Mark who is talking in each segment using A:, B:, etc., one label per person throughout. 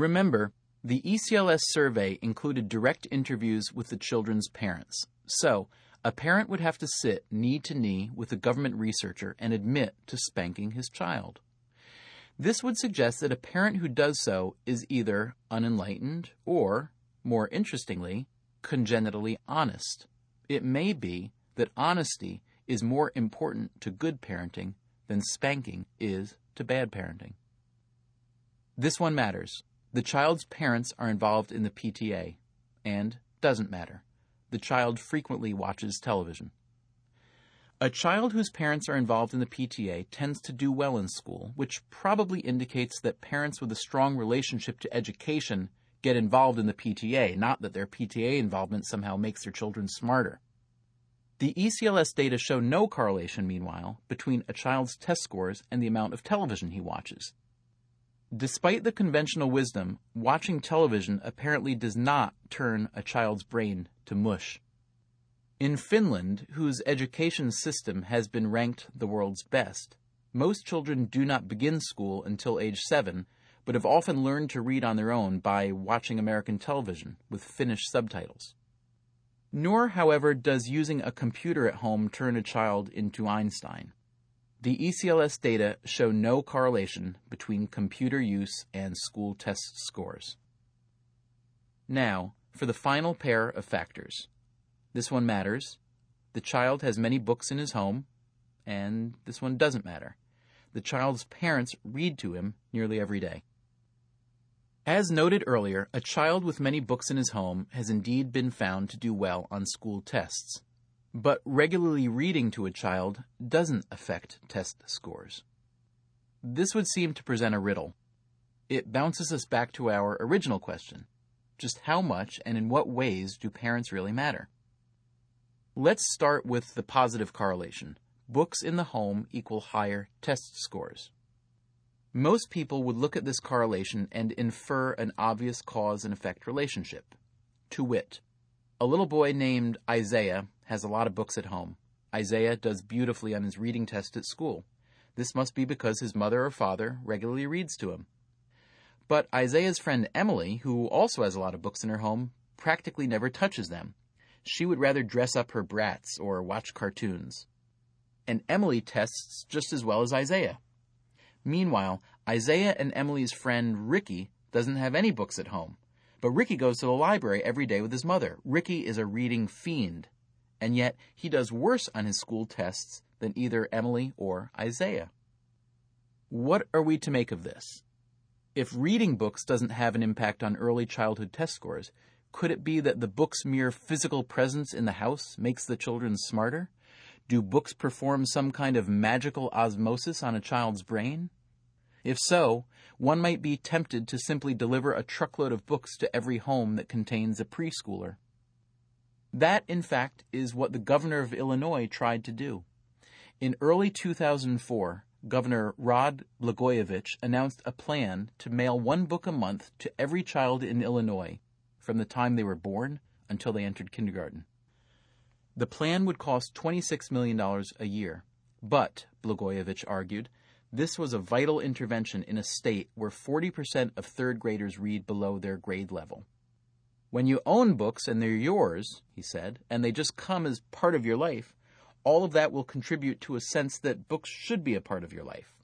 A: Remember, the ECLS survey included direct interviews with the children's parents. So, a parent would have to sit knee to knee with a government researcher and admit to spanking his child. This would suggest that a parent who does so is either unenlightened or, more interestingly, congenitally honest. It may be that honesty is more important to good parenting than spanking is to bad parenting. This one matters. The child's parents are involved in the PTA, and doesn't matter. The child frequently watches television. A child whose parents are involved in the PTA tends to do well in school, which probably indicates that parents with a strong relationship to education get involved in the PTA, not that their PTA involvement somehow makes their children smarter. The ECLS data show no correlation, meanwhile, between a child's test scores and the amount of television he watches. Despite the conventional wisdom, watching television apparently does not turn a child's brain to mush. In Finland, whose education system has been ranked the world's best, most children do not begin school until age 7, but have often learned to read on their own by watching American television with Finnish subtitles. Nor, however, does using a computer at home turn a child into Einstein. The ECLS data show no correlation between computer use and school test scores. Now, for the final pair of factors. This one matters. The child has many books in his home, and this one doesn't matter. The child's parents read to him nearly every day. As noted earlier, a child with many books in his home has indeed been found to do well on school tests. But regularly reading to a child doesn't affect test scores. This would seem to present a riddle. It bounces us back to our original question. Just how much and in what ways do parents really matter? Let's start with the positive correlation. Books in the home equal higher test scores. Most people would look at this correlation and infer an obvious cause and effect relationship. To wit, a little boy named Isaiah has a lot of books at home. Isaiah does beautifully on his reading test at school. This must be because his mother or father regularly reads to him. But Isaiah's friend Emily, who also has a lot of books in her home, practically never touches them. She would rather dress up her brats or watch cartoons. And Emily tests just as well as Isaiah. Meanwhile, Isaiah and Emily's friend Ricky doesn't have any books at home. But Ricky goes to the library every day with his mother. Ricky is a reading fiend. And yet, he does worse on his school tests than either Emily or Isaiah. What are we to make of this? If reading books doesn't have an impact on early childhood test scores, could it be that the book's mere physical presence in the house makes the children smarter? Do books perform some kind of magical osmosis on a child's brain? If so, one might be tempted to simply deliver a truckload of books to every home that contains a preschooler. That, in fact, is what the governor of Illinois tried to do. In early 2004, Governor Rod Blagojevich announced a plan to mail one book a month to every child in Illinois from the time they were born until they entered kindergarten. The plan would cost $26 million a year, but, Blagojevich argued, this was a vital intervention in a state where 40% of third graders read below their grade level. When you own books and they're yours, he said, and they just come as part of your life, all of that will contribute to a sense that books should be a part of your life.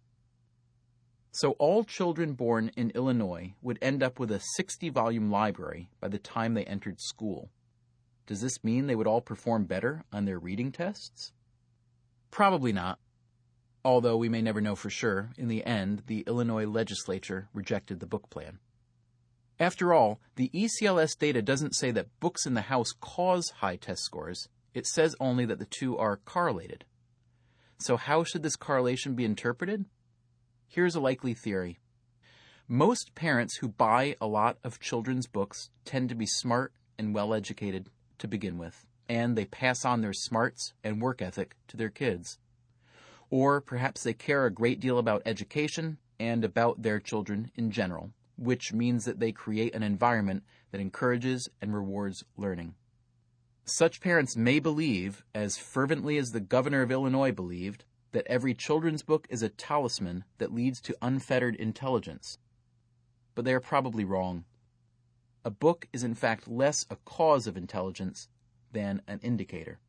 A: So all children born in Illinois would end up with a 60-volume library by the time they entered school. Does this mean they would all perform better on their reading tests? Probably not. Although we may never know for sure, in the end, the Illinois legislature rejected the book plan. After all, the ECLS data doesn't say that books in the house cause high test scores. It says only that the two are correlated. So how should this correlation be interpreted? Here's a likely theory. Most parents who buy a lot of children's books tend to be smart and well-educated to begin with, and they pass on their smarts and work ethic to their kids. Or perhaps they care a great deal about education and about their children in general, which means that they create an environment that encourages and rewards learning. Such parents may believe, as fervently as the governor of Illinois believed, that every children's book is a talisman that leads to unfettered intelligence. but they are probably wrong. A book is in fact less a cause of intelligence than an indicator.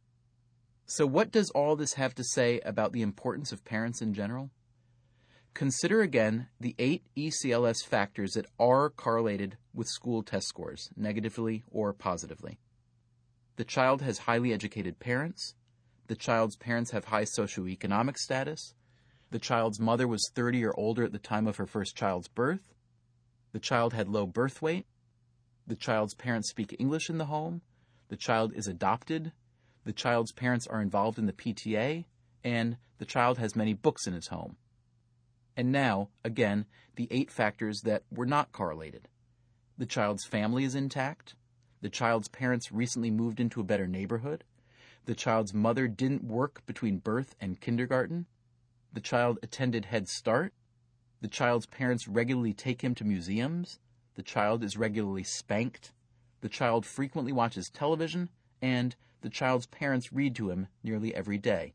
A: So what does all this have to say about the importance of parents in general? Consider again the 8 ECLS factors that are correlated with school test scores, negatively or positively. The child has highly educated parents. The child's parents have high socioeconomic status. The child's mother was 30 or older at the time of her first child's birth. The child had low birth weight. The child's parents speak English in the home. The child is adopted. The child's parents are involved in the PTA. And the child has many books in his home. And now, again, the 8 factors that were not correlated. The child's family is intact. The child's parents recently moved into a better neighborhood. The child's mother didn't work between birth and kindergarten. The child attended Head Start. The child's parents regularly take him to museums. The child is regularly spanked. The child frequently watches television. And the child's parents read to him nearly every day.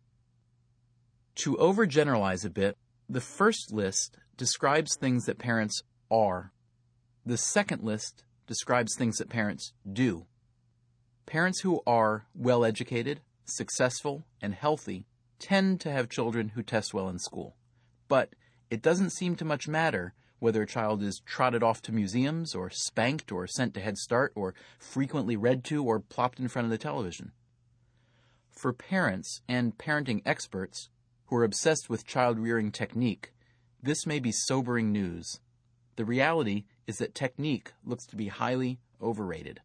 A: To overgeneralize a bit, the first list describes things that parents are. The second list describes things that parents do. Parents who are well-educated, successful, and healthy tend to have children who test well in school. But it doesn't seem to much matter whether a child is trotted off to museums or spanked or sent to Head Start or frequently read to or plopped in front of the television. For parents and parenting experts who are obsessed with child-rearing technique, this may be sobering news. The reality is that technique looks to be highly overrated.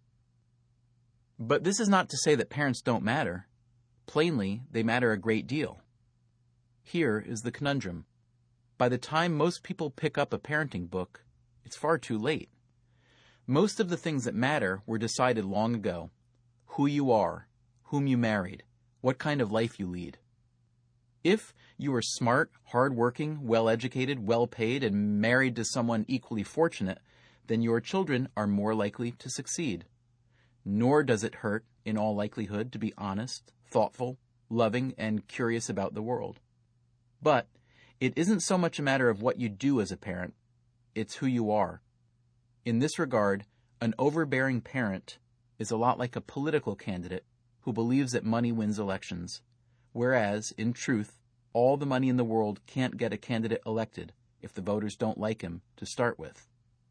A: But this is not to say that parents don't matter. Plainly, they matter a great deal. Here is the conundrum. By the time most people pick up a parenting book, it's far too late. Most of the things that matter were decided long ago. Who you are, whom you married, what kind of life you lead. If you are smart, hardworking, well-educated, well-paid, and married to someone equally fortunate, then your children are more likely to succeed. Nor does it hurt, in all likelihood, to be honest, thoughtful, loving, and curious about the world. But it isn't so much a matter of what you do as a parent, it's who you are. In this regard, an overbearing parent is a lot like a political candidate who believes that money wins elections. Whereas, in truth, all the money in the world can't get a candidate elected if the voters don't like him to start with.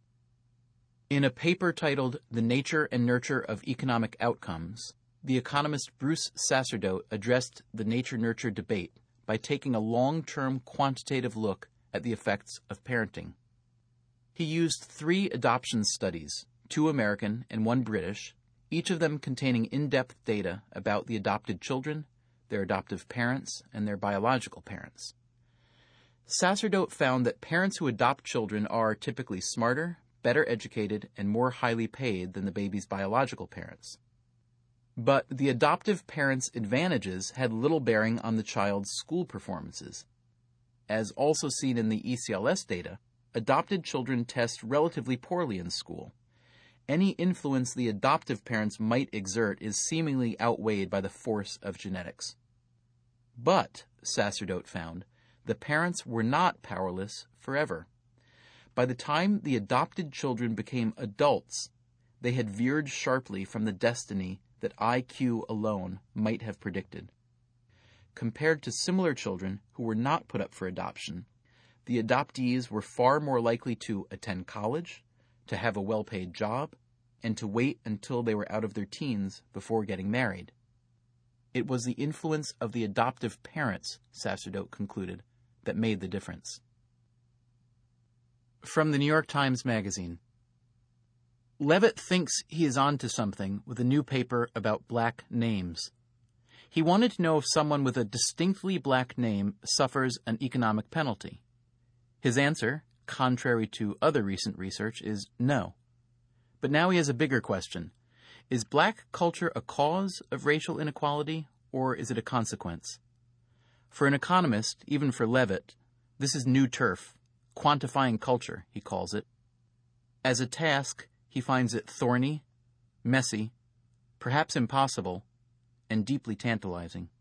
A: In a paper titled The Nature and Nurture of Economic Outcomes, the economist Bruce Sacerdote addressed the nature-nurture debate by taking a long-term quantitative look at the effects of parenting. He used 3 adoption studies, 2 American and 1 British, each of them containing in-depth data about the adopted children, their adoptive parents, and their biological parents. Sacerdote found that parents who adopt children are typically smarter, better educated, and more highly paid than the baby's biological parents. But the adoptive parents' advantages had little bearing on the child's school performances. As also seen in the ECLS data, adopted children test relatively poorly in school. Any influence the adoptive parents might exert is seemingly outweighed by the force of genetics. But, Sacerdote found, the parents were not powerless forever. By the time the adopted children became adults, they had veered sharply from the destiny that IQ alone might have predicted. Compared to similar children who were not put up for adoption, the adoptees were far more likely to attend college, to have a well-paid job, and to wait until they were out of their teens before getting married. It was the influence of the adoptive parents, Sacerdote concluded, that made the difference. From the New York Times Magazine. Levitt thinks he is onto something with a new paper about black names. He wanted to know if someone with a distinctly black name suffers an economic penalty. His answer, contrary to other recent research, is no. But now he has a bigger question. Is black culture a cause of racial inequality, or is it a consequence? For an economist, even for Levitt, this is new turf, quantifying culture, he calls it. As a task, he finds it thorny, messy, perhaps impossible, and deeply tantalizing.